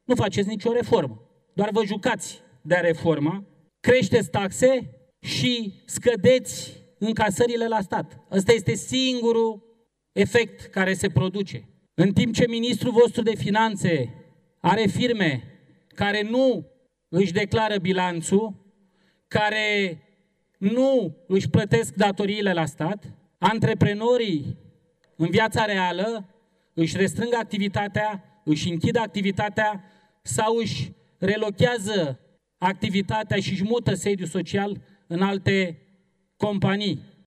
Nu faceți nicio reformă. Doar vă jucați de reformă, creșteți taxe și scădeți încasările la stat. Ăsta este singurul efect care se produce. În timp ce ministrul vostru de finanțe are firme care nu își declară bilanțul, care nu își plătesc datoriile la stat, antreprenorii în viața reală își restrâng activitatea, își închid activitatea sau își relochează activitatea și își mută sediul social în alte companii.